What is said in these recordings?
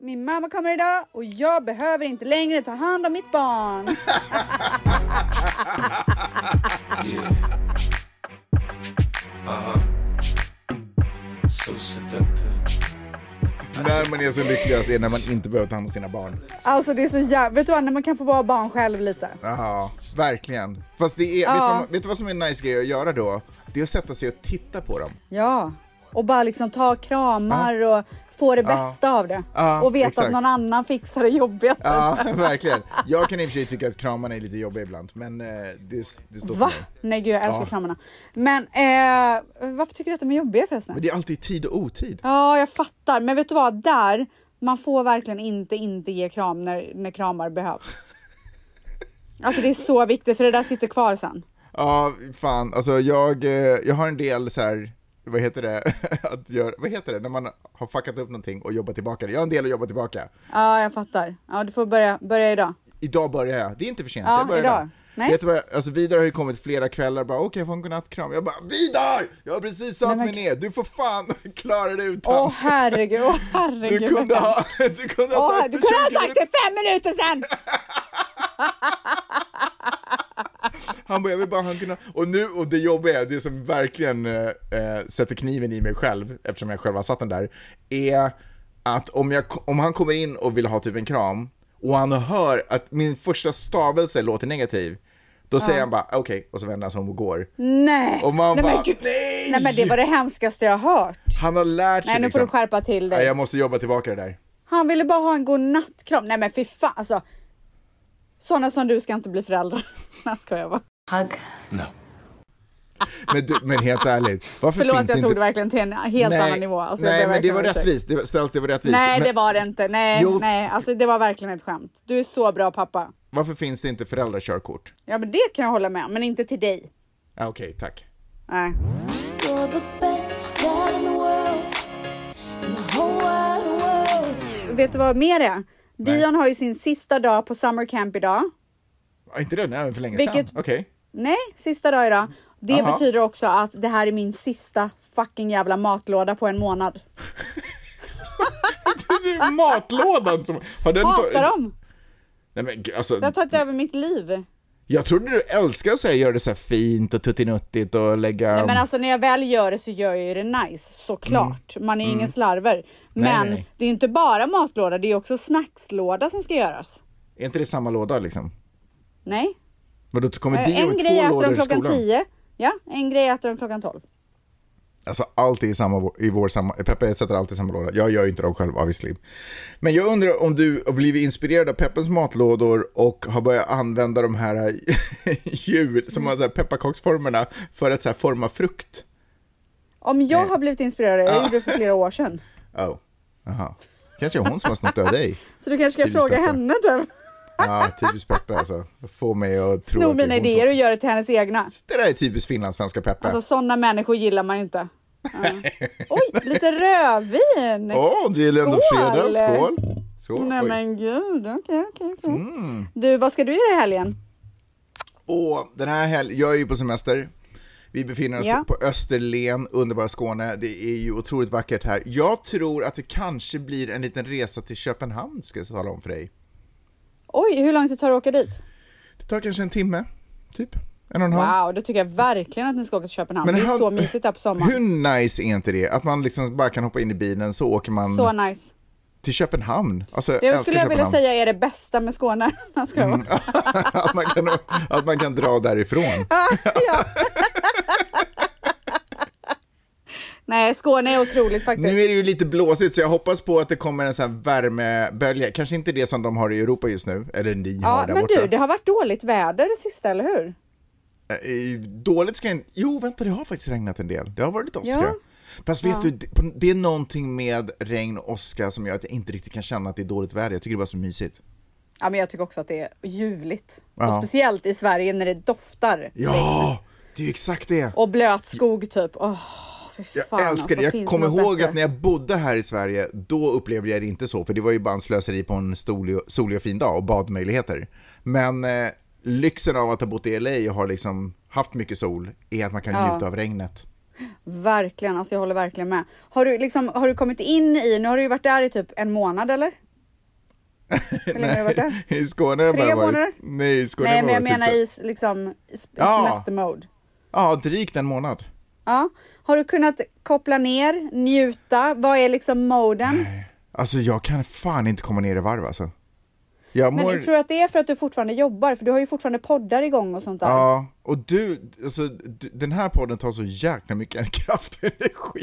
min mamma kommer idag och jag behöver inte längre ta hand om mitt barn. So seductive. När man är så lyckligast är när man inte behöver ta hand om sina barn. Alltså det är så jävla... Vet du vad, när man kan få vara barn själv lite. Ja, verkligen. Fast det är, vet du vad som är en nice grej att göra då? Det är att sätta sig och titta på dem. Ja, och bara liksom ta kramar och få det bästa av det. Och veta exakt. att någon annan fixar det jobbiga. Ja, verkligen. Jag kan i och för sig tycka att kramarna är lite jobbiga ibland, men det står för Va? mig. Nej gud, jag älskar kramarna. Men varför tycker du att de är jobbiga förresten? Men det är alltid tid och otid. Ja, jag fattar. Men vet du vad? Där, man får verkligen inte ge kram när kramar behövs. Alltså det är så viktigt, för det där sitter kvar sen. Ja, fan. Alltså jag har en del så här, vad heter det? Vad heter det? När man har fuckat upp någonting och jobbar tillbaka. Jag har en del att jobba tillbaka. Ja, jag fattar. Ja, du får börja idag. Idag börjar jag. Det är inte för sent. Ja, jag börjar idag. Nej. Vet du vad? Alltså Vidar har ju kommit flera kvällar bara okej, jag får en godnattkram. Jag bara Vidar! Jag har precis satt mig ner. Du får fan klara det utan. Åh herregud. Du kunde ha sagt det 5 minuter sedan. Han bara, jag vill bara han kunna. Och det jobbiga är, det som verkligen sätter kniven i mig själv, eftersom jag själv har satt den där, är att om han kommer in och vill ha typ en kram och han hör att min första stavelse låter negativ, då säger han bara okej, och så vänder han sig om och går. Nej. Och man nej, bara, men nej men det var det hemskaste jag har hört. Han har lärt sig. Nej, nu får du skärpa till dig. Nej, jag måste jobba tillbaka det där. Han ville bara ha en god nattkram. Nej men fy fan, alltså. Såna som du ska inte bli föräldrar. Nej, ska jag vara. Hug? No. Men helt ärligt, varför förlåt, finns jag inte... tog det verkligen till en helt annan nivå. Alltså, nej, men det var rättvist. Det var rättvist. Nej, men... det var det inte. Nej, alltså det var verkligen ett skämt. Du är så bra pappa. Varför finns det inte föräldrakörkort? Ja, men det kan jag hålla med om, men inte till dig. Okej, tack. Nej. Vet du vad mer är? Dion har ju sin sista dag på summer camp idag. Inte det? Nej, för länge sedan. Okej. Nej, sista dag idag. Det betyder också att det här är min sista fucking jävla matlåda på en månad. Det är matlådan som... Hatar dem. Nej, men, alltså... Det har tagit över mitt liv. Jag trodde du älskar att göra det så här fint och tuttinuttigt och lägga... Nej, men alltså när jag väl gör det så gör jag ju det nice, såklart. Man är ju ingen slarver. Men nej. det är ju inte bara matlåda, det är också snackslåda som ska göras. Är inte det samma låda liksom? Nej. Men då kommer en grej äter de klockan 10. Ja, en grej äter de klockan 12. Alltså allt är i vår samma... Peppe sätter alltid i samma låda. Jag gör ju inte dem själv, obviously. Men jag undrar om du har blivit inspirerad av Peppens matlådor och har börjat använda de här som har så här pepparkaksformerna för att så här forma frukt. Om jag har blivit inspirerad, jag gjorde det för flera år sedan. Aha. Kanske hon som har snott av dig. Så du kanske ska fråga henne typ. Ja, typiskt Peppe alltså. Få mig att tro Sno mina idéer och göra det till hennes egna. Det där är typiskt finlandssvenska Peppe. Alltså sådana människor gillar man ju inte. Oj, lite rödvin. Det är ändå fredag. Skål. Nej men gud, okej. Du, vad ska du göra i helgen? Den här helgen, jag är ju på semester. Vi befinner oss på Österlen, underbara Skåne. Det är ju otroligt vackert här. Jag tror att det kanske blir en liten resa till Köpenhamn, ska jag tala om för dig. Oj, hur långt det tar att åka dit? Det tar kanske en timme, typ. 1,5. Wow, det tycker jag verkligen att ni ska åka till Köpenhamn. Men det är så mysigt där på sommaren. Hur nice är inte det? Att man liksom bara kan hoppa in i bilen så åker man... Så nice. Till Köpenhamn. Alltså, det skulle jag vilja säga är det bästa med Skåne. Att man kan dra därifrån. Ja. Nej, Skåne är otroligt faktiskt. Nu är det ju lite blåsigt så jag hoppas på att det kommer en sån här värmebölja. Kanske inte det som de har i Europa just nu. Eller ni har där borta. Men du, det har varit dåligt väder det sista, eller hur? Dåligt ska jag... Jo, vänta, det har faktiskt regnat en del. Det har varit lite åska. Ja. Fast vet du, det är någonting med regn och åska som gör att jag inte riktigt kan känna att det är dåligt väder. Jag tycker det var så mysigt. Ja, men jag tycker också att det är ljuvligt. Och speciellt i Sverige när det doftar. Ja, det är ju exakt det. Och blöt skog typ. Jag älskar det. Jag kommer ihåg att när jag bodde här i Sverige, då upplevde jag det inte så. För det var ju bara en slöseri på en solig och fin dag och badmöjligheter. Men lyxen av att ha bott i LA och har liksom haft mycket sol är att man kan njuta av regnet. Verkligen, alltså jag håller verkligen med. Har du kommit in i, nu har du ju varit där i typ en månad eller? Hur länge har du varit där? I Skåne har jag 3 bara varit... månader? Nej, i Skåne Nej, har men jag varit menar typ så... i liksom Ja. semestermode. Ja, drygt en månad. Ja. Har du kunnat koppla ner, njuta? Vad är liksom moden? Alltså jag kan fan inte komma ner i varv alltså. Jag Men jag tror att det är för att du fortfarande jobbar, för du har ju fortfarande poddar igång och sånt där. Ja, och den här podden tar så jäkla mycket kraft och energi.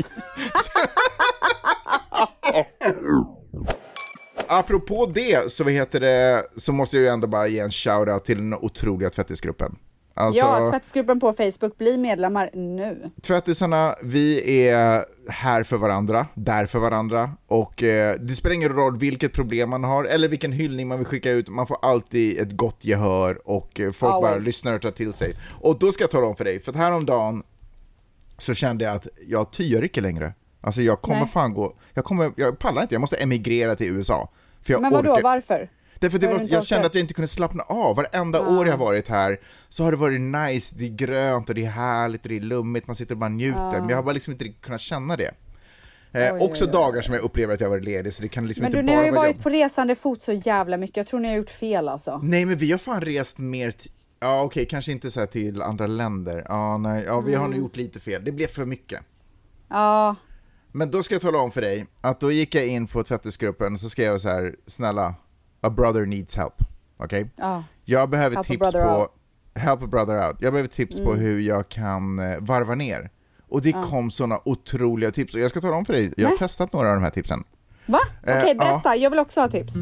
Apropå det så måste jag ju ändå bara ge en shoutout till den otroliga tvättisgruppen. Alltså, ja, tvättisgruppen på Facebook, bli medlemmar nu. Tvättisarna, vi är här för varandra, där för varandra, och det spelar ingen roll vilket problem man har eller vilken hyllning man vill skicka ut, man får alltid ett gott gehör och folk bara lyssnar och tar till sig. Och då ska jag tala om för dig, för att häromdagen så kände jag att jag tyr inte längre. Alltså jag kommer fan gå, jag pallar inte, jag måste emigrera till USA. För jag Men vadå, varför? Därför jag kände att jag inte kunde slappna av. Varenda år jag har varit här så har det varit nice, det är grönt och det är härligt och det är lummigt, man sitter och bara njuter. Men jag har bara liksom inte kunnat känna det. Också dagar som jag upplever att jag har varit ledig, så det kan liksom inte bara vara. Men ni har ju varit på resande fot så jävla mycket, jag tror ni har gjort fel alltså. Nej, men vi har fan rest mer okej, kanske inte så här till andra länder. Vi har nog gjort lite fel, det blev för mycket. Ja. Men då ska jag tala om för dig att då gick jag in på tvättisgruppen och så skrev jag så här: snälla, a brother needs help. Okej? Jag behöver tips på help a brother out. Jag behöver tips på hur jag kan varva ner. Och det kom såna otroliga tips. Och jag ska tala om för dig, jag har testat några av de här tipsen. Va? Okej, berätta. Jag vill också ha tips.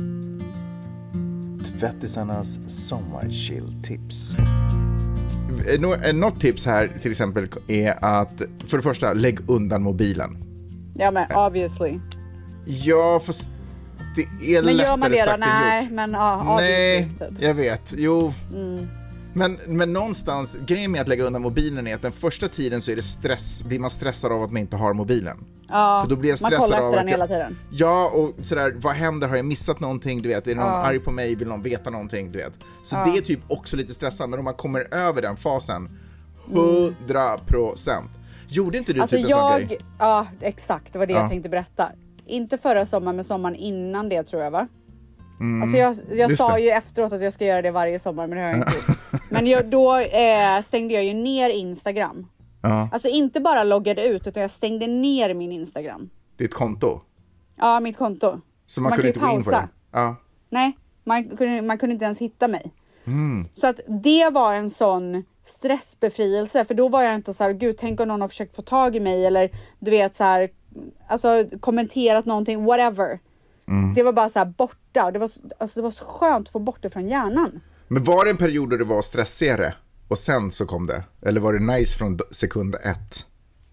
Tvättisarnas sommarchill-tips. Något tips här till exempel är att, för det första, lägg undan mobilen. Ja, men obviously. Ja, fast det är men lättare gör man det sagt då? än Nej, gjort. Men obviously. Nej, typ. Jag vet. Jo. Men någonstans, grejen med att lägga undan mobilen är att den första tiden så är det blir man stressad av att man inte har mobilen. Ja, för då blir jag stressad man kollar av efter den att hela tiden. Ja, och sådär, vad händer? Har jag missat någonting? Du vet, är någon arg på mig? Vill någon veta någonting? Du vet. Så det är typ också lite stressande, men om man kommer över den fasen 100%. Gjorde inte du alltså typ en sån grej? Ja, exakt, det var det jag tänkte berätta. Inte förra sommaren, men sommaren innan det tror jag, va? Alltså jag sa ju efteråt att jag ska göra det varje sommar, men det har jag inte gjort. Men då stängde jag ju ner Instagram. Alltså inte bara loggade ut, utan jag stängde ner min Instagram. Ditt konto? Ja, mitt konto. Så man kunde inte gå in på det? Ja. Nej, man kunde inte ens hitta mig. Så att det var en sån stressbefrielse, för då var jag inte så här, gud, tänk om någon har försökt få tag i mig, eller du vet så här, alltså kommenterat någonting, whatever. Det var bara så här borta, det var så skönt att få bort det från hjärnan. Men var det en period då det var stressigare och sen så kom det, eller var det nice från sekund 1?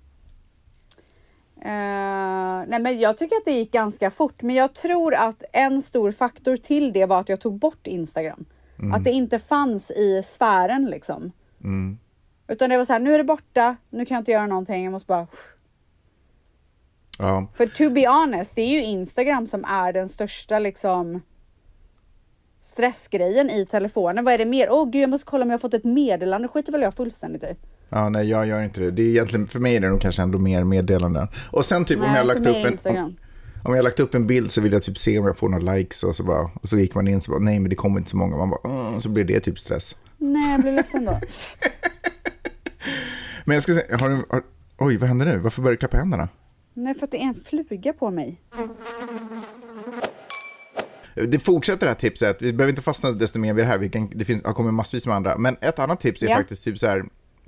Nej, men jag tycker att det gick ganska fort, men jag tror att en stor faktor till det var att jag tog bort Instagram. Att det inte fanns i sfären liksom. Utan det var så här, nu är det borta, nu kan jag inte göra någonting, jag måste bara... Ja. För to be honest, det är ju Instagram som är den största liksom stressgrejen i telefonen. Vad är det mer? Gud, jag måste kolla om jag har fått ett meddelande. Skiter väl jag fullständigt i. Ja, nej, jag gör inte det. Det är egentligen, för mig är det nog kanske ändå mer meddelanden. Och sen typ om jag har lagt upp en bild så vill jag typ se om jag får några likes och så gick man in så bara, nej men det kommer inte så många. Man bara, så blir det typ stress. Nej, jag blir ledsen då. Men jag ska säga, oj, vad händer nu? Varför börjar du klappa händerna? Nej, för att det är en fluga på mig. Det fortsätter det här tipset. Vi behöver inte fastna desto mer vid det här. Det har kommit massvis med andra. Men ett annat tips är faktiskt typ så här,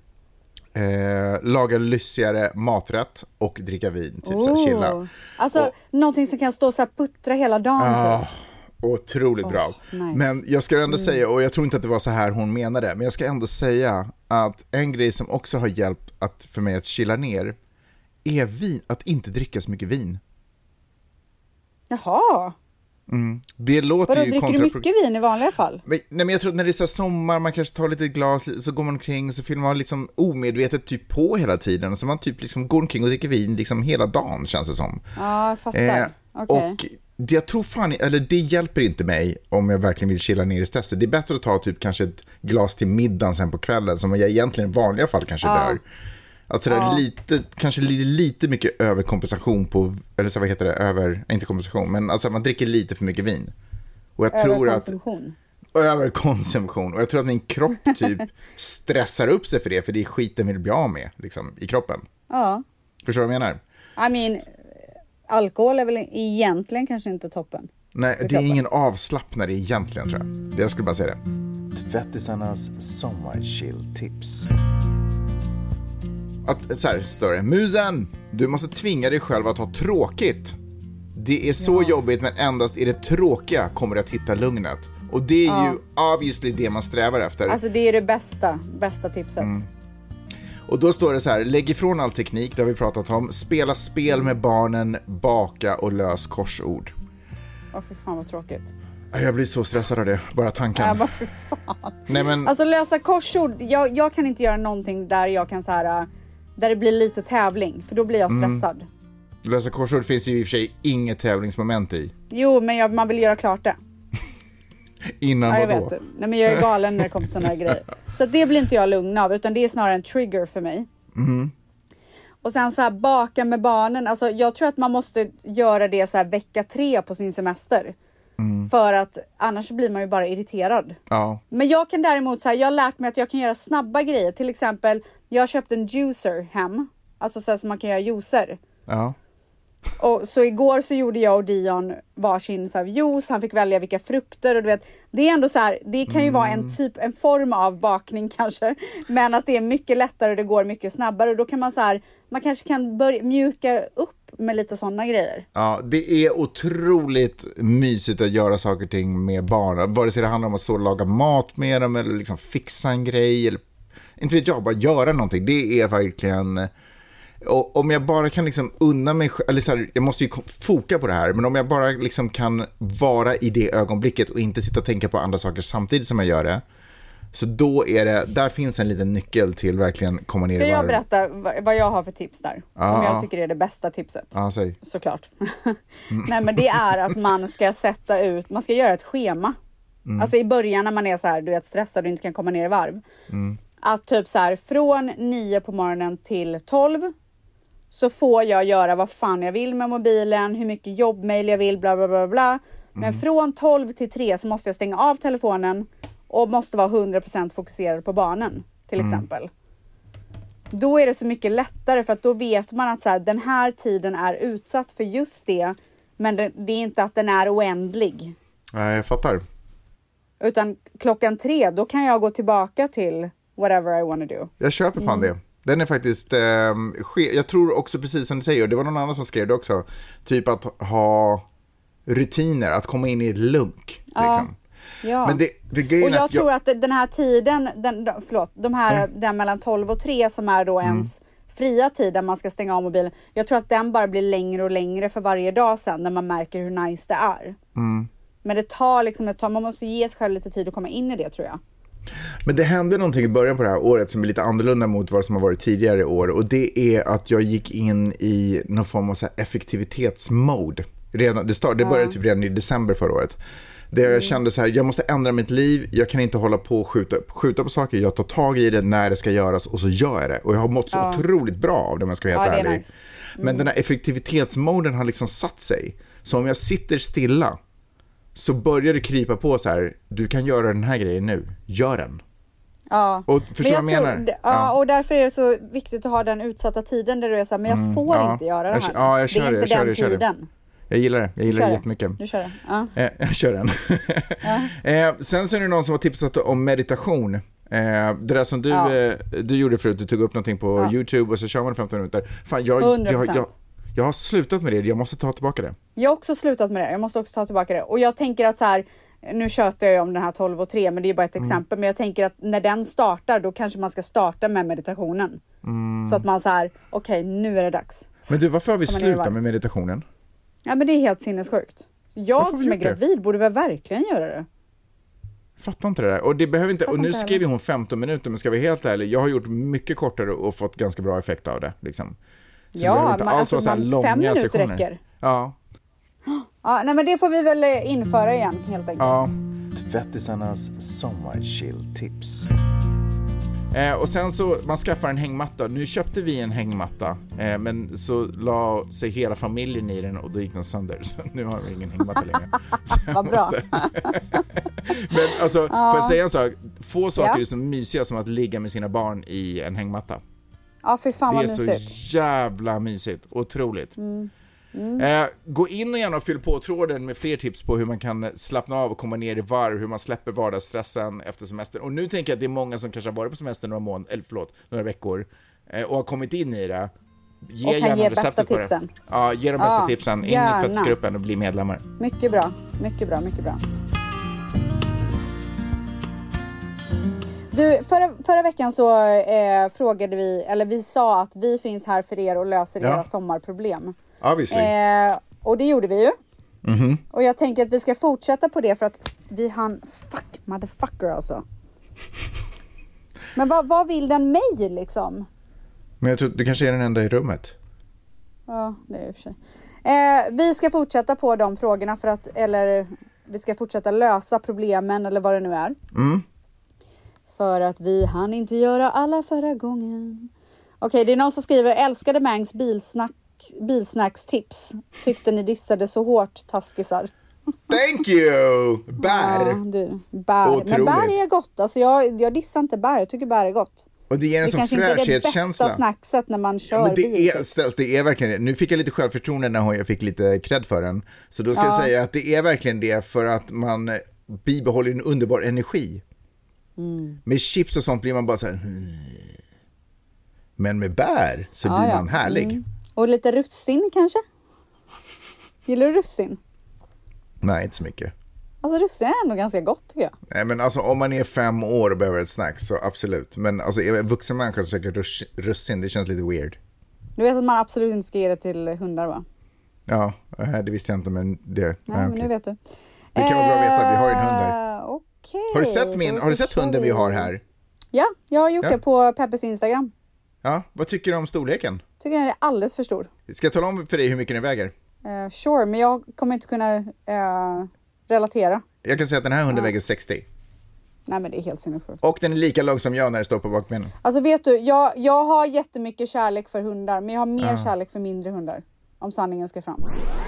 laga lyssigare maträtt och dricka vin. Typ så här, chilla. Alltså någonting som kan stå så här puttra hela dagen. Typ. Otroligt bra. Nice. Men jag ska ändå säga, och jag tror inte att det var så här hon menade, men jag ska ändå säga att en grej som också har hjälpt för mig att chilla ner är att inte dricka så mycket vin. Jaha. Det låter ju dricker du mycket vin i vanliga fall? Men jag tror att när det är så sommar, man kanske tar lite glas, så går man omkring och så fyller man liksom omedvetet typ på hela tiden, och så man typ liksom går omkring och dricker vin liksom hela dagen, känns det som. Ja, jag fattar. Okay. Och jag tror det hjälper inte mig om jag verkligen vill chilla ner i stressen. Det är bättre att ta typ kanske ett glas till middagen sen på kvällen, som jag egentligen i vanliga fall kanske dör. Alltså det är kanske lite mycket överkompensation på, eller så vad heter det, inte kompensation, men alltså man dricker lite för mycket vin. Och jag tror att överkonsumtion. Och jag tror att min kropp typ stressar upp sig för det, för det är skiten vill bli av med liksom, i kroppen. Ja. Förstår du vad jag menar? Alkohol är väl egentligen kanske inte toppen. Nej, det är ingen avslappnare egentligen, tror jag. Jag skulle bara säga det. Tvättisarnas sommarchill-tips. Så här står det. Musen, du måste tvinga dig själv att ha tråkigt. Det är så jobbigt, men endast i det tråkiga kommer du att hitta lugnet. Och det är ju obviously det man strävar efter. Alltså det är det bästa tipset. Och då står det så här: lägg ifrån all teknik, det har vi pratat om. Spela spel med barnen, baka och lös korsord. För fan vad tråkigt. Jag blir så stressad av det, bara tanken. För fan. Nej, men... Alltså lösa korsord, jag kan inte göra någonting där jag kan så här, där det blir lite tävling, för då blir jag stressad. Lösa korsord finns ju i och för sig inget tävlingsmoment i. Jo, men man vill göra klart det. Innan jag vadå? vet. Nej, men jag är galen när det kommer till såna här grejer. Så det blir inte jag lugn av, utan det är snarare en trigger för mig. Och sen så här, baka med barnen. Alltså jag tror att man måste göra det så här vecka 3 på sin semester. För att annars blir man ju bara irriterad. Ja. Men jag kan däremot så här, jag har lärt mig att jag kan göra snabba grejer. Till exempel, jag har köpt en juicer hem. Alltså så här, som man kan göra juicer. Ja. Och så igår så gjorde jag och Dion varsin så här juice. Han fick välja vilka frukter och du vet. Det är ändå så här, det kan ju vara en form av bakning kanske. Men att det är mycket lättare, det går mycket snabbare. Och då kan man så här, man kanske kan börja mjuka upp med lite sådana grejer. Ja, det är otroligt mysigt att göra saker och ting med barn. Vare sig det handlar om att stå och laga mat med dem eller liksom fixa en grej. Eller, inte vet jag, bara göra någonting. Det är verkligen... Och om jag bara kan liksom unna mig, eller så här, jag måste ju foka på det här, men om jag bara liksom kan vara i det ögonblicket och inte sitta och tänka på andra saker samtidigt som jag gör det, så då är det, där finns en liten nyckel till verkligen komma ner i varv. Ska jag berätta vad jag har för tips där? Som jag tycker är det bästa tipset. Ja, säg. Såklart. Nej, men det är att man ska man ska göra ett schema. Alltså i början när man är så här, du vet, stressad och inte kan komma ner i varv. Att typ så här, från 9 på morgonen till 12 så får jag göra vad fan jag vill med mobilen, hur mycket jobbmail jag vill, bla bla bla bla. Men från 12 till 3 så måste jag stänga av telefonen och måste vara 100% fokuserad på barnen, till exempel. Då är det så mycket lättare, för att då vet man att så här, den här tiden är utsatt för just det, men det är inte att den är oändlig. Nej, jag fattar. Utan klockan 3, då kan jag gå tillbaka till whatever I want to do. Jag köper fan det. Den är faktiskt, jag tror också precis som du säger, det var någon annan som skrev det också, typ att ha rutiner, att komma in i ett lunk. Liksom. Ja. Men och jag tror att den här tiden, den mellan 12 och 3 som är då ens fria tid där man ska stänga av mobilen, jag tror att den bara blir längre och längre för varje dag sen när man märker hur nice det är. Men det tar liksom man måste ge sig själv lite tid att komma in i det, tror jag. Men det hände någonting i början på det här året som är lite annorlunda mot vad som har varit tidigare år, och det är att jag gick in i någon form av så här effektivitetsmode. Det började typ redan i december förra året. Där jag kände så här, jag måste ändra mitt liv, jag kan inte hålla på och skjuta på saker, jag tar tag i det när det ska göras och så gör jag det. Och jag har mått så otroligt bra av det, om jag ska vara helt ärlig. Nice. Men den här effektivitetsmoden har liksom satt sig. Så om jag sitter stilla så börjar det krypa på så här, du kan göra den här grejen nu, gör den. Ja. Och förstår jag menar? Ja, och därför är det så viktigt att ha den utsatta tiden där du är så här, men jag får inte göra det här. Ja, jag kör det är inte den tiden. Det. Jag gillar det. Jag gillar det jättemycket. Du kör det. Ja. Jag kör den. Sen så är det någon som har tipsat om meditation. Det där som du gjorde förut, du tog upp någonting på YouTube och så kör man 15 minuter. Fan, jag har slutat med det. Jag måste ta tillbaka det. Jag har också slutat med det. Jag måste också ta tillbaka det. Och jag tänker att så här, nu tjötar jag om den här 12 och 3, men det är bara ett exempel. Men jag tänker att när den startar, då kanske man ska starta med meditationen. Så att man så här, okej, nu är det dags. Men du, varför har vi slutat med meditationen? Ja, men det är helt sinnessjukt. Jag som är gravid borde väl verkligen göra det. Fattar inte det där. Och det behöver inte, och nu skrev hon 15 minuter, men ska vi helt ärlig, jag har gjort mycket kortare och fått ganska bra effekt av det liksom. Så ja, men alltså 5 minuter sessioner. Räcker. Ja. Ja, nej, men det får vi väl införa igen helt enkelt. Ja. Tvättisarnas sommarchill-tips. Och sen så, man skaffar en hängmatta. Nu köpte vi en hängmatta, men så la sig hela familjen i den och då gick den sönder. Så nu har vi ingen hängmatta längre. Vad bra. Men alltså, får jag säga en sak? Få saker är så mysiga som att ligga med sina barn i en hängmatta. Ja, för fan vad mysigt. Det är så jävla mysigt. Otroligt. Gå in och gärna fyll på tråden med fler tips på hur man kan slappna av och komma ner i varv, hur man släpper vardagsstressen efter semester. Och nu tänker jag att det är många som kanske har varit på semester några veckor och har kommit in i det. Och kan ge bästa tipsen. Ja, ge de bästa tipsen. In i tvättsgruppen och bli medlemmar. Mycket bra, mycket bra, mycket bra. Du, förra veckan så frågade vi, eller vi sa att vi finns här för er och löser era sommarproblem. Och det gjorde vi ju. Och jag tänker att vi ska fortsätta på det för att vi motherfucker alltså. Men vad vill den mig liksom? Men jag tror du kanske är den enda i rummet. Ja, det är i och för sig. Vi ska fortsätta på de frågorna eller vi ska fortsätta lösa problemen eller vad det nu är. För att vi hann inte göra alla förra gången. Okej, det är någon som skriver: älskade Mangs bilsnackstips. Tyckte ni dissade så hårt, taskisar. Thank you! Bär. Ja, bär. Men bär är gott. Alltså jag dissar inte bär. Jag tycker bär är gott. Och det ger en sån fräschhetskänsla. Det kanske inte är det bästa snackset när man kör bil. Det är verkligen det. Nu fick jag lite självförtroende när jag fick lite cred för den. Så då ska jag säga att det är verkligen det för att man bibehåller en underbar energi. Med chips och sånt blir man bara så här. Men med bär så blir man härlig. Och lite russin kanske? Gillar du russin? Nej, inte så mycket. Alltså russin är ändå ganska gott tycker jag. Nej, men alltså om man är 5 år och behöver ett snack så absolut. Men alltså är en vuxen människa som käkar russin, det känns lite weird. Du vet att man absolut inte ska ge det till hundar, va? Ja, det visste jag inte, men det... Nej, men nu vet du. Det kan vara bra att veta, vi har ju en hund där. Okej. Har du sett hunden vi har här? Ja, jag har gjort det på Peppes Instagram. Ja, vad tycker du om storleken? Tycker den är alldeles för stor. Ska jag tala om för dig hur mycket den väger? Sure, men jag kommer inte kunna relatera. Jag kan säga att den här hunden väger 60. Nej, men det är helt sinnessjukt. Och den är lika lång som jag när det står på bakbenen. Alltså vet du, jag har jättemycket kärlek för hundar, men jag har mer kärlek för mindre hundar. Om sanningen ska fram.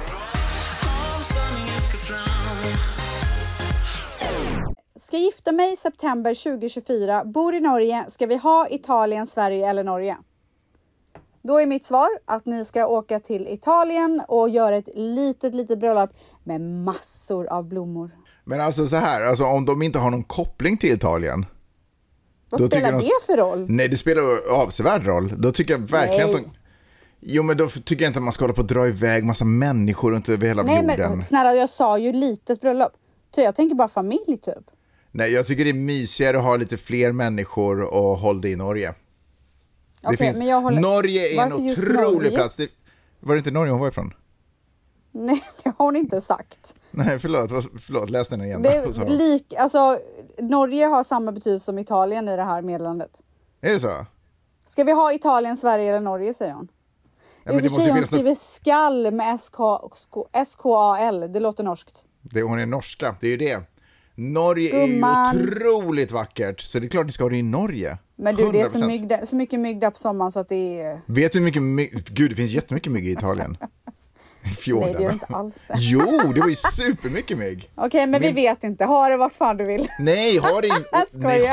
Ska gifta mig i september 2024. Bor i Norge. Ska vi ha Italien, Sverige eller Norge? Då är mitt svar att ni ska åka till Italien och göra ett litet bröllop med massor av blommor. Men alltså så här, alltså om de inte har någon koppling till Italien. Vad spelar det för roll? Nej, det spelar avsevärd roll. Då tycker jag verkligen att Jo, men då tycker jag inte att man ska hålla på att dra iväg massa människor runt över hela jorden. Nej, men snälla, jag sa ju litet bröllop. Jag tänker bara familj typ. Nej, jag tycker det är mysigare att ha lite fler människor och hålla det i Norge. Okej, men jag håller... Varför en otrolig plats. Var det inte Norge hon var ifrån? Nej, det har hon inte sagt. Nej, förlåt, läs den igen. Alltså, Norge har samma betydelse som Italien i det här meddelandet. Är det så? Ska vi ha Italien, Sverige eller Norge, säger hon. Ja, men hon skriver skall med S-K-A-L. Det låter norskt. Hon är norska, det är ju det. Norge är ju otroligt vackert, så det är klart att det ska ha det i Norge. Men du, 100%. Det är så mycket mygg där på sommaren så att det är... Vet du hur mycket mygg? Gud, det finns jättemycket mygg i Italien. Nej, det är inte alls det. Jo, det var ju supermycket mygg. Okej, men vi vet inte. Ha det vart fan du vill. Nej, ha det i Norge.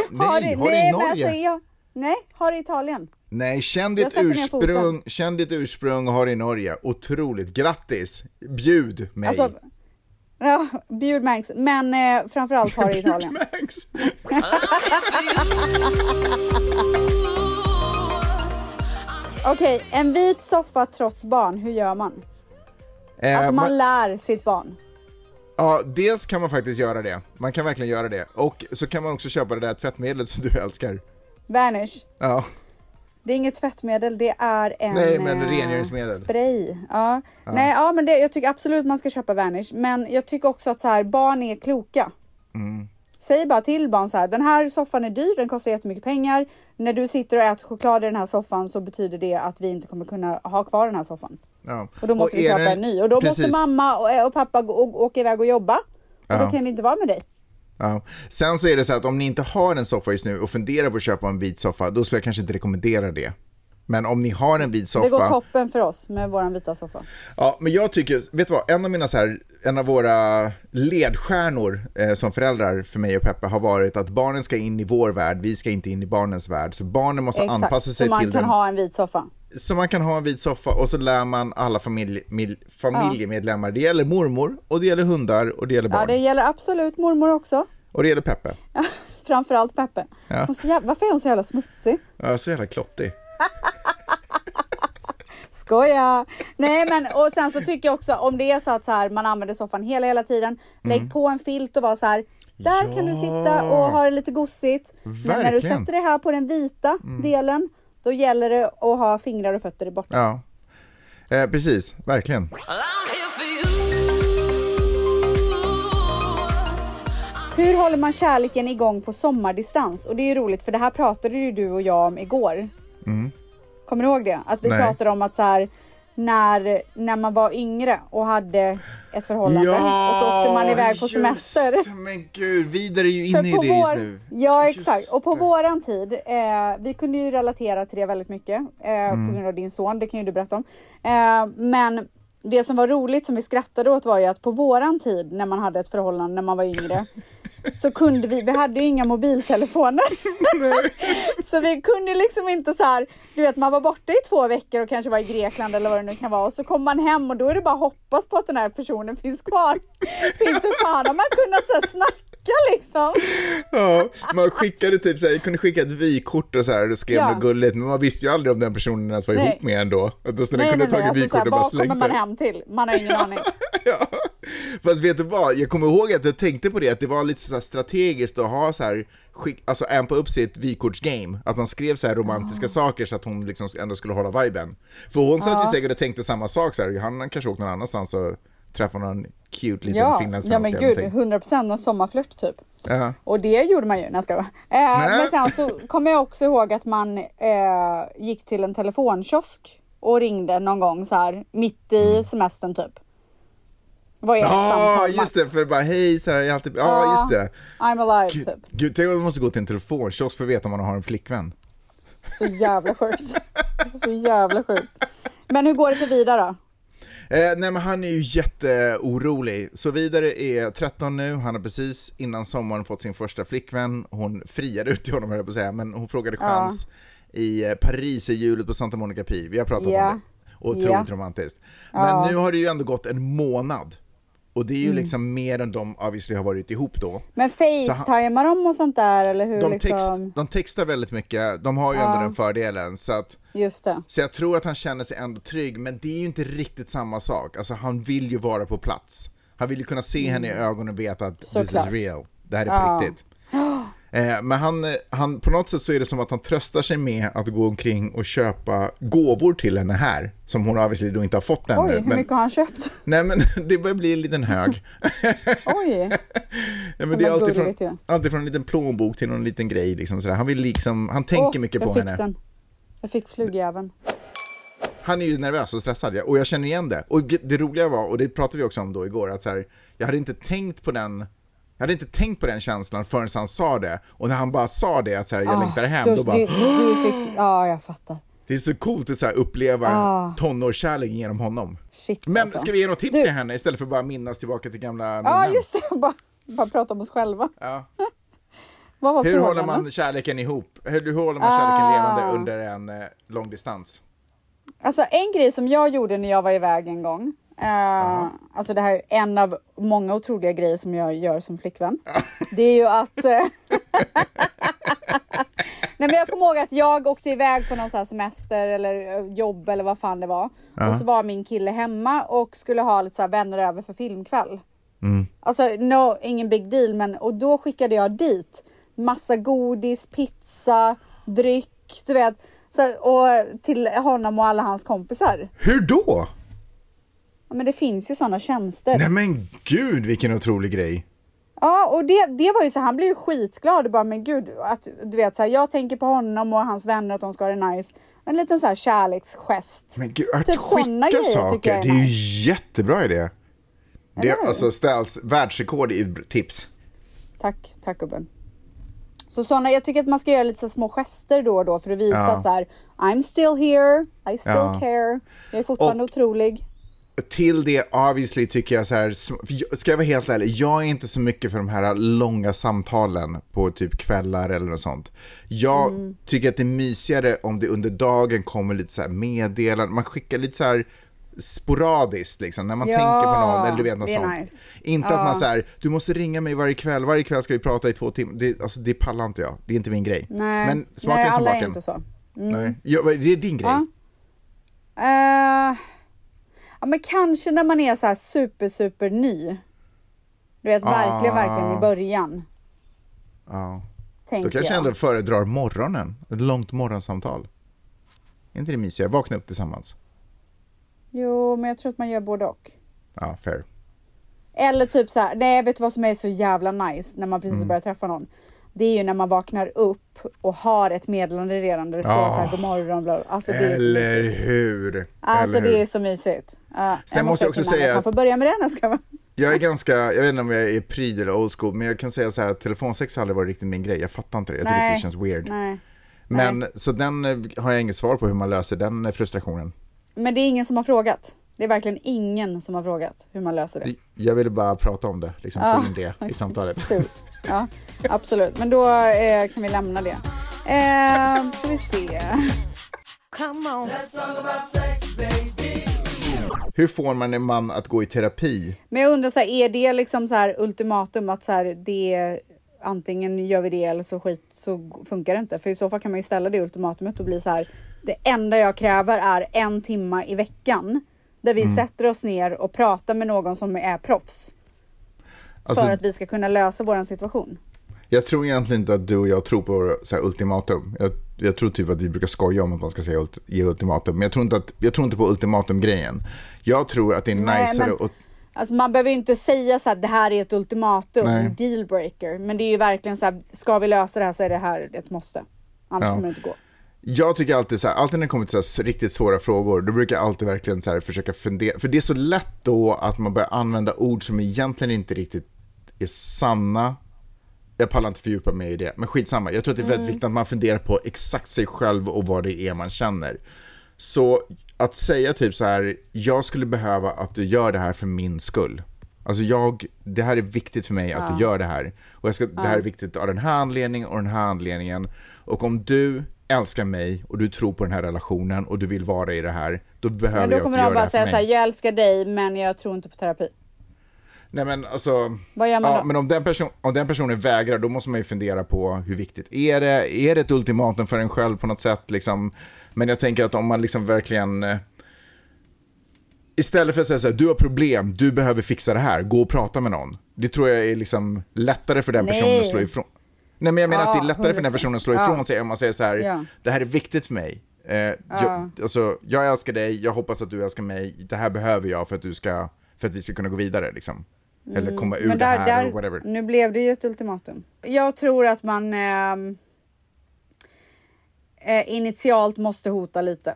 Nej, ha det i Italien. Nej, känn ditt ursprung och ha det i Norge. Otroligt, grattis. Bjud mig. Alltså, ja, bjud Mangs. Men framförallt ha det i Italien. Bjud Mangs. Okej, en vit soffa trots barn, hur gör man? Alltså man lär sitt barn. Ja, dels kan man faktiskt göra det. Man kan verkligen göra det. Och så kan man också köpa det där tvättmedlet som du älskar. Vanish. Ja. Det är inget tvättmedel, det är en rengöringsmedel. Spray. Ja. Nej, ja, men jag tycker absolut man ska köpa Vanish. Men jag tycker också att så här, barn är kloka. Säg bara till barn så här: den här soffan är dyr, den kostar jättemycket pengar. När du sitter och äter choklad i den här soffan så betyder det att vi inte kommer kunna ha kvar den här soffan. Ja. Och då måste vi köpa en ny. Och då måste mamma och pappa åka iväg och jobba. Och då kan vi inte vara med dig. Ja. Sen så är det så att om ni inte har en soffa just nu och funderar på att köpa en vit soffa, då skulle jag kanske inte rekommendera det. Men om ni har en vit soffa... Det går toppen för oss med våran vita soffa. Ja, men jag tycker, vet du vad, en av våra ledstjärnor som föräldrar för mig och Peppe har varit att barnen ska in i vår värld, vi ska inte in i barnens värld. Så barnen måste anpassa sig till den. Så man kan ha en vit soffa. Så man kan ha en vit soffa och så lär man alla familjemedlemmar. Det gäller mormor och det gäller hundar och det gäller barn. Ja, det gäller absolut mormor också. Och det gäller Peppe. Ja, framförallt Peppe. Ja. Varför är hon så jävla smutsig? Ja, så jävla klottig. Skoja! Nej, men och sen så tycker jag också, om det är så att så här, man använder soffan hela tiden, lägg på en filt och var så här, där kan du sitta och ha det lite gossigt. Men när du sätter det här på den vita delen, då gäller det att ha fingrar och fötter i borta. Ja, precis, verkligen. Hur håller man kärleken igång på sommardistans? Och det är ju roligt, för det här pratade ju du och jag om igår. Kommer du ihåg det? Att vi pratade om att så här, när man var yngre och hade ett förhållande och så åkte man iväg på semester. Men gud, vidare är ju inne i det just nu. Ja, exakt. Och på våran tid, vi kunde ju relatera till det väldigt mycket på grund av din son, det kan ju du berätta om. Men det som var roligt som vi skrattade åt var ju att på våran tid när man hade ett förhållande när man var yngre så kunde vi hade ju inga mobiltelefoner. Så vi kunde liksom inte så här, du vet, man var borta i 2 veckor och kanske var i Grekland eller vad det nu kan vara, och så kommer man hem och då är det bara att hoppas på att den här personen finns kvar. För inte fan har man kunnat så här snacka liksom. Ja, man skickade typ så här, jag kunde skicka ett vykort och så här och skrev något gulligt, men man visste ju aldrig om den personen ens var ihop med ändå. Nej, kunde tagit alltså, vykort och bara slängt. Vad kommer man hem till? Man har ingen aning. Ja. Fast vet du vad, jag kommer ihåg att jag tänkte på det, att det var lite så här strategiskt att ha så här alltså ampa upp sitt vykortsgame, att man skrev så här romantiska saker så att hon liksom ändå skulle hålla viben. För hon satt ju säkert och tänkte samma sak så här, han kanske åkte någon annanstans och träffade någon cute liten finlandssvenska. Ja, men gud, 100% en sommarflört typ. Ja. Och det gjorde man ju, när jag ska vara. Men sen så kommer jag också ihåg att man gick till en telefonkiosk och ringde någon gång så här mitt i semestern typ. Var ett samtal just det, för bara hej så här, jag alltid just det. I'm alive typ. Gud, tänk om man måste gå till en telefonkiosk för att veta om man har en flickvän. Så jävla sjukt. Så jävla sjukt. Men hur går det för Vidar då? Nej, men han är ju jätteorolig. Så Vidare är 13 nu. Han har precis innan sommaren fått sin första flickvän. Hon friade ut till honom, höll jag på att säga. Men hon frågade chans i Paris i julet på Santa Monica Pier. Vi har pratat om det. Otroligt romantiskt. Men nu har det ju ändå gått en månad. Och det är ju liksom mer än de obviously har varit ihop då. Men facetimar de och sånt där, eller hur? De textar väldigt mycket. De har ju ändå den fördelen. Så att, just det. Så jag tror att han känner sig ändå trygg. Men det är ju inte riktigt samma sak. Alltså han vill ju vara på plats. Han vill ju kunna se henne i ögonen och veta att this is real. Det här är på riktigt. Men han på något sätt så är det som att han tröstar sig med att gå omkring och köpa gåvor till henne här, som hon obviously då inte har fått ännu. Oj, hur mycket har han köpt? Nej, men det börjar bli en liten hög. Oj. Ja, men det är alltid från en liten plånbok till någon liten grej liksom sådär. Han vill liksom, han tänker mycket på henne. Jag fick flugjäveln. Han är ju nervös och stressad, och jag känner igen det. Och det roliga var, och det pratade vi också om då igår, att så här, jag hade inte tänkt på den känslan förrän han sa det. Och när han bara sa det, att så här, jag längtar hem, då bara... jag fattar. Det är så coolt att så här, uppleva tonårskärlek genom honom. Shit, men alltså. Ska vi ge något tips till henne istället för bara minnas tillbaka till gamla minnen? Ja, just det. Bara prata om oss själva. Ja. Vad var hur frågan, håller man kärleken ihop? Hur håller man kärleken levande under en långdistans? Alltså en grej som jag gjorde när jag var iväg en gång. Alltså det här är en av många otroliga grejer som jag gör som flickvän. Det är ju att nej, men jag kommer ihåg att jag åkte iväg på någon sån här semester eller jobb eller vad fan det var. Och så var min kille hemma och skulle ha lite så här vänner över för filmkväll. Alltså ingen big deal, men och då skickade jag dit massa godis, pizza, dryck, du vet, så, och till honom och alla hans kompisar. Hur då? Ja, men det finns ju sådana tjänster. Nej men gud, vilken otrolig grej. Ja, och det var ju så, han blev ju skitglad och bara, men gud, att du vet så här, jag tänker på honom och hans vänner att de ska ha det nice. En liten så här kärleksgest. Men gud, att typ skicka saker, det är ju jättebra idé. Det är alltså ställs världsrekord i tips. Tack gubben. Så såna, jag tycker att man ska göra lite så små gester då och då för att visa att så här, I'm still here, I still care. Jag är fortfarande otrolig. Till det obviously tycker jag så här, ska jag vara helt ärlig, jag är inte så mycket för de här långa samtalen på typ kvällar eller något sånt. Jag tycker att det är mysigare om det under dagen kommer lite så här meddelanden, man skickar lite så här sporadiskt liksom, när man tänker på någon eller du vet något sånt. Nice. Inte att man så här, du måste ringa mig varje kväll ska vi prata i 2 timmar. Det pallar inte jag, det är inte min grej. Nej. Men smaken som baken. Är inte så. Nej. Ja, det är din grej. Ja, men kanske när man är så här super ny. Du vet, verkligen i början. Ja. Då kanske jag ändå föredrar morgonen. Ett långt morgonsamtal. Är inte det mysigare? Vakna upp tillsammans. Jo, men jag tror att man gör både och. Ja, fair. Eller typ så här, nej, vet du vad som är så jävla nice när man precis börjar träffa någon? Det är ju när man vaknar upp och har ett meddelande redan där det står så här, god morgon, bla, bla. Alltså, det är eller så hur? Alltså eller det är så mysigt. Sen måste jag också säga att man får börja med den, ska man. Jag är ganska, jag vet inte om jag är pryd eller old school, men jag kan säga så här att telefonsex har aldrig varit riktigt min grej. Jag fattar inte det, jag tycker det känns weird. Nej. Men så den har jag inget svar på hur man löser den frustrationen. Men det är ingen som har frågat. Det är verkligen ingen som har frågat hur man löser det. Jag ville bara prata om det, liksom få in det i samtalet. Ja, absolut. Men då kan vi lämna det. Ska vi se. Come on. Let's talk about sex, baby. Hur får man en man att gå i terapi? Men jag undrar så här, är det liksom så här ultimatum att så här, det antingen gör vi det eller så funkar det inte. För i så fall kan man ju ställa det ultimatumet och bli så här, det enda jag kräver är 1 timme i veckan där vi sätter oss ner och pratar med någon som är proffs. Alltså, för att vi ska kunna lösa vår situation. Jag tror egentligen inte att du och jag tror på så här ultimatum. Jag tror typ att vi brukar skoja om att man ska säga ge ultimatum. Men jag tror inte på ultimatum-grejen. Jag tror att det är niceare att... Alltså man behöver ju inte säga så här, det här är ett ultimatum, en dealbreaker. Men det är ju verkligen så här, ska vi lösa det här så är det här ett måste. Annars kommer det inte gå. Jag tycker alltid så här, alltid när det kommer till så här riktigt svåra frågor, då brukar jag alltid verkligen så här försöka fundera. För det är så lätt då att man börjar använda ord som egentligen inte riktigt är sanna. Jag pallar inte fördjupa mig i det, men skitsamma. Jag tror att det är väldigt viktigt att man funderar på exakt sig själv och vad det är man känner. Så att säga typ så här, jag skulle behöva att du gör det här för min skull. Alltså det här är viktigt för mig att du gör det här. Och det här är viktigt av den här anledningen och den här anledningen. Och om du älskar mig och du tror på den här relationen och du vill vara i det här, då behöver jag att du gör det här för mig. Då kommer de bara säga så här, jag älskar dig men jag tror inte på terapi. Nej men alltså, vad gör man då? Men om den personen vägrar, då måste man ju fundera på hur viktigt är det ett ultimatum för en själv på något sätt liksom. Men jag tänker att om man liksom verkligen istället för att säga så här, du har problem, du behöver fixa det här, gå och prata med någon. Det tror jag är liksom lättare för den personen att slå ifrån. Nej men jag menar att det är lättare för den personen att slå ifrån sig om man säger så här, det här är viktigt för mig. Jag älskar dig, jag hoppas att du älskar mig, det här behöver jag för att vi ska kunna gå vidare liksom. Eller komma ur det här eller whatever. Nu blev det ju ett ultimatum. Jag tror att man initialt måste hota lite.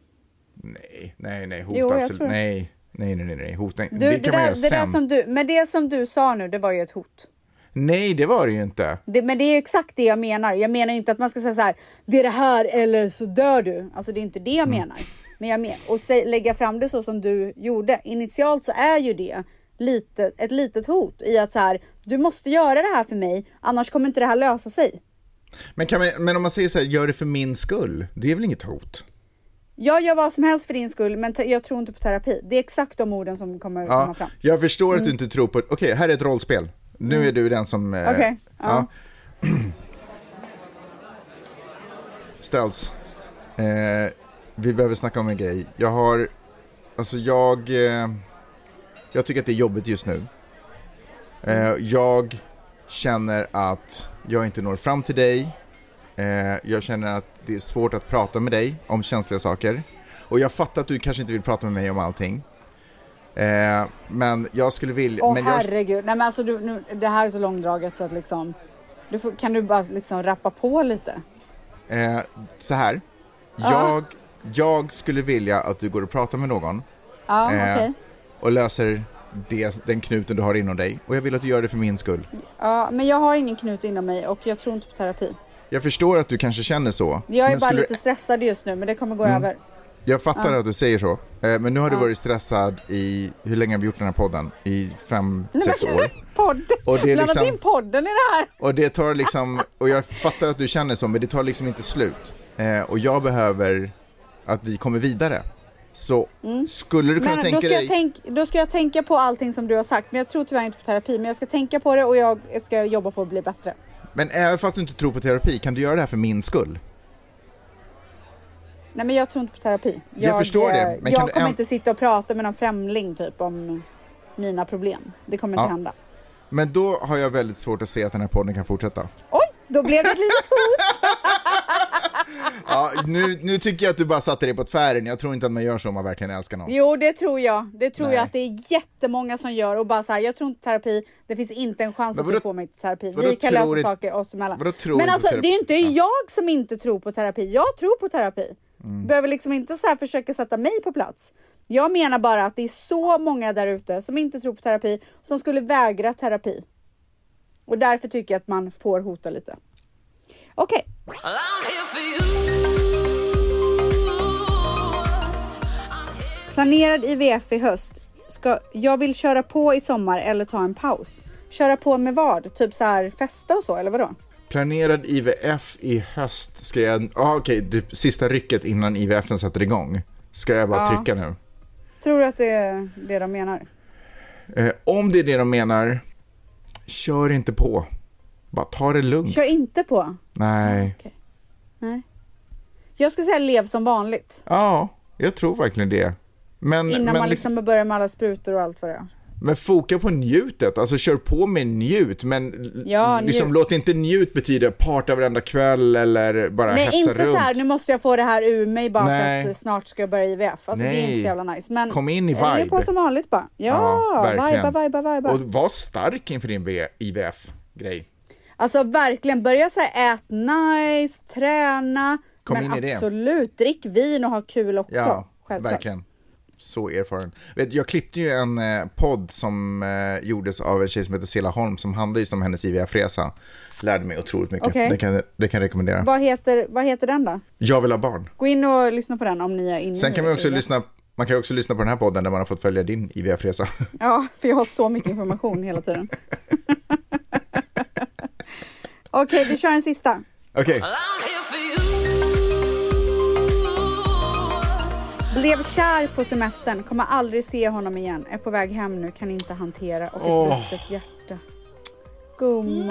Nej, hota absolut. Nej. Hota. Det kan man göra sen. Men det som du sa nu, det var ju ett hot. Nej, det var det ju inte. Men det är exakt det jag menar. Jag menar ju inte att man ska säga så här, det är det här eller så dör du. Alltså det är inte det jag menar. Men lägga fram det så som du gjorde. Initialt så är ju det ett litet hot i att så här, du måste göra det här för mig, annars kommer inte det här lösa sig. Men om man säger så här, gör det för min skull, det är väl inget hot? Jag gör vad som helst för din skull, men jag tror inte på terapi. Det är exakt de orden som kommer komma fram. Jag förstår att du inte tror på... Okej, här är ett rollspel. Nu är du den som... Okej. Ställs. Vi behöver snacka om en grej. Jag tycker att det är jobbigt just nu. Jag känner att jag inte når fram till dig. Jag känner att det är svårt att prata med dig om känsliga saker. Och jag fattar att du kanske inte vill prata med mig om allting. Men jag skulle vilja... herregud. Nej men alltså det här är så långdraget så att liksom... Kan du bara liksom rappa på lite? Så här. Jag skulle vilja att du går och pratar med någon. Okay. Och löser den knuten du har inom dig. Och jag vill att du gör det för min skull. Ja, men jag har ingen knut inom mig och jag tror inte på terapi. Jag förstår att du kanske känner så. Jag är bara lite stressad just nu, men det kommer gå över. Jag fattar att du säger så. Men nu har du varit stressad i... Hur länge har vi gjort den här podden? I 5-6 år. Podden. Och det är liksom in podden i det här. Och det tar liksom... Och jag fattar att du känner så, men det tar liksom inte slut. Och jag behöver att vi kommer vidare. Så skulle du kunna tänka dig... Då ska jag tänka på allting som du har sagt. Men jag tror tyvärr inte på terapi. Men jag ska tänka på det och jag ska jobba på att bli bättre. Men även fast du inte tror på terapi, kan du göra det här för min skull? Nej, men jag tror inte på terapi. Jag förstår det. Men jag kommer inte sitta och prata med någon främling typ om mina problem. Det kommer inte hända. Men då har jag väldigt svårt att se att den här podden kan fortsätta. Oj, då blev det ett litet hot. Ja, nu tycker jag att du bara satte dig på tvären. Jag tror inte att man gör så om man verkligen älskar någon. Jo, det tror jag. Det tror jag att det är jättemånga som gör. Och bara så här, jag tror inte terapi. Det finns inte en chans att du får mig till terapi. Vi kan lösa saker oss emellan. Men alltså, det är inte jag som inte tror på terapi. Jag tror på terapi. Behöver liksom inte så här försöka sätta mig på plats. Jag menar bara att det är så många där ute som inte tror på terapi, som skulle vägra terapi. Och därför tycker jag att man får hota lite. Okej. Planerad IVF i höst. Jag vill köra på i sommar eller ta en paus. Köra på med vad? Typ så här festa och så, eller vadå? Planerad IVF i höst ska jag... Okej, sista rycket innan IVFen sätter igång. Ska jag bara trycka nu? Tror du att det är det de menar? Om det är det de menar, kör inte på. Bara ta det lugnt. Kör inte på? Nej. Okay. Nej. Jag ska säga lev som vanligt. Ja, jag tror verkligen det. Innan man liksom börjar med alla sprutor och allt vad det är. Men foka på njutet, alltså kör på med njut, men liksom njut. Låt inte njut betyda parta varenda kväll eller bara hetsa runt. Nej, inte så här, nu måste jag få det här ur mig bara för att snart ska jag börja IVF. Alltså det är inte så jävla nice. Men kom in i vibe. Är på som vanligt bara. Ja, vibe. Och var stark inför din IVF-grej. Alltså verkligen, börja så här, ät nice, träna. Kom in i det. Absolut, drick vin och ha kul också. Ja, självklart. Verkligen. Så erfaren. Jag klippte ju en podd som gjordes av en tjej som heter Sela Holm som handlar just om hennes IVF-resa. Lärde mig otroligt mycket. Okay. Det kan jag rekommendera. Vad heter den då? Jag vill ha barn. Gå in och lyssna på den om ni är inne. Sen kan man också man kan också lyssna på den här podden där man har fått följa din IVF-resa. Ja, för jag har så mycket information hela tiden. Okej, vi kör en sista. Okej. Blev kär på semestern, kommer aldrig se honom igen. Är på väg hem nu, kan inte hantera. Och ett brustet hjärta. Gumman.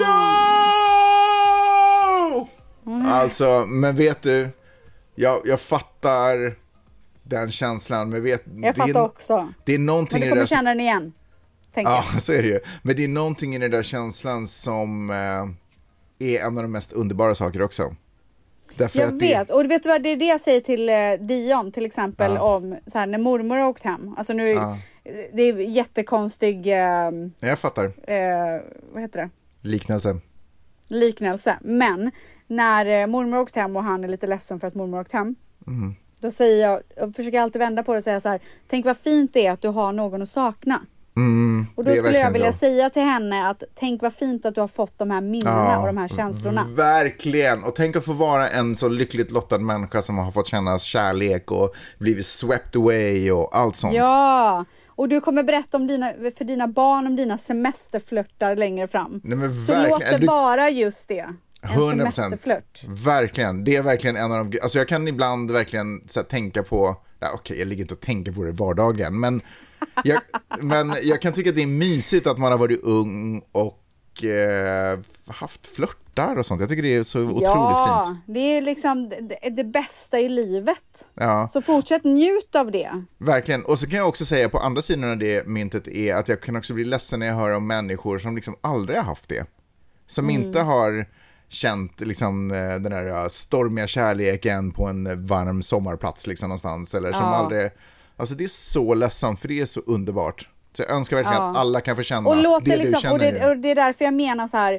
No! Alltså, men vet du, jag fattar den känslan. Men jag fattar också. Det är någonting men du kommer känna den igen. Ja, så är det ju. Men det är någonting i den där känslan som är en av de mest underbara saker också. Jag vet, och vet du vad, det är det jag säger till Dion till exempel om så här, när mormor har åkt hem. Alltså nu, det är jättekonstig jag fattar. Vad heter det? Liknelse. Men när mormor har åkt hem och han är lite ledsen för att mormor har åkt hem. Då säger jag försöker alltid vända på det och säga så här: tänk vad fint det är att du har någon att sakna. Och då skulle jag vilja säga till henne att tänk vad fint att du har fått de här minnena och de här känslorna. Verkligen, och tänk att få vara en så lyckligt lottad människa som har fått känna kärlek och blivit swept away och allt sånt. Ja, och du kommer berätta om för dina barn om dina semesterflörtar längre fram. Nej, men så låt det vara just det. En 100%. Semesterflört. Verkligen, det är verkligen en av de... Alltså jag kan ibland verkligen så här, tänka på... Okej, jag ligger inte och tänker på det vardagen, men jag kan tycka att det är mysigt att man har varit ung och haft flörtar och sånt. Jag tycker det är så otroligt fint. Ja, det är liksom det bästa i livet. Ja. Så fortsätt njut av det. Verkligen. Och så kan jag också säga på andra sidan av det myntet är att jag kan också bli ledsen när jag hör om människor som liksom aldrig har haft det. Som inte har känt liksom den här stormiga kärleken på en varm sommarplats liksom någonstans. Eller som aldrig... Alltså det är så ledsamt för det är så underbart. Så jag önskar verkligen att alla kan få känna och det liksom, du känner. Och det är därför jag menar så här,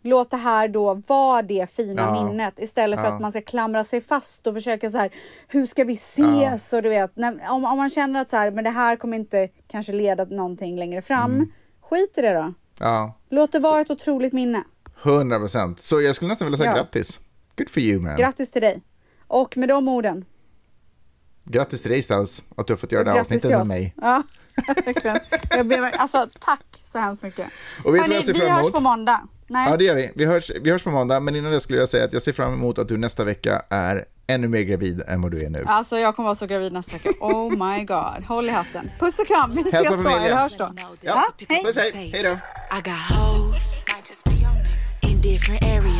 Låt det här då vara det fina minnet istället för att man ska klamra sig fast och försöka så här, hur ska vi ses? Och du vet, om man känner att så här, men det här kommer inte kanske leda till någonting längre fram, skit i det då. Ja. Låt det vara ett otroligt minne. 100%. Så jag skulle nästan vilja säga grattis. Good for you, man. Grattis till dig. Och med de orden. Grattis till dig, Stels, att du har fått göra det här avsnittet med mig. Ja, verkligen. Alltså, tack så hemskt mycket. Och vet du vi hörs på måndag. Nej. Ja, det gör vi. Vi hörs på måndag, men innan det skulle jag säga att jag ser fram emot att du nästa vecka är ännu mer gravid än vad du är nu. Alltså, jag kommer vara så gravid nästa vecka. Oh my god. Håll i hatten. Puss och kram. Vi ses då, eller hörs då. Ja, hej. puss, hej. Hej då. I got hoes in different areas.